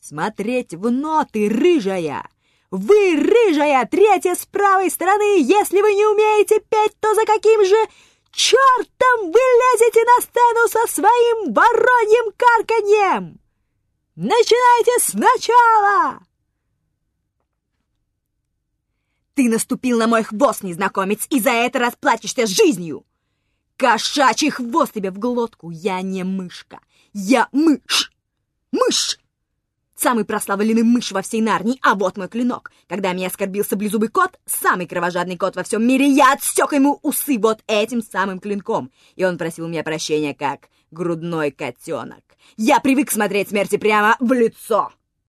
смотреть в ноты, рыжая! Вы, рыжая, третья с правой стороны! Если вы не умеете петь, то за каким же чертом вы лезете на сцену со своим вороньим карканьем? Начинайте сначала!» «Ты наступил на мой хвост, незнакомец, и за это расплатишься жизнью! Кошачий хвост тебе в глотку! Я не мышка! Я мышь! Мышь! Самый прославленный мышь во всей Нарнии, а вот мой клинок! Когда меня оскорбил саблезубый кот, самый кровожадный кот во всем мире, я отсек ему усы вот этим самым клинком, и он просил у меня прощения, как грудной котенок. Я привык смотреть смерти прямо в лицо!»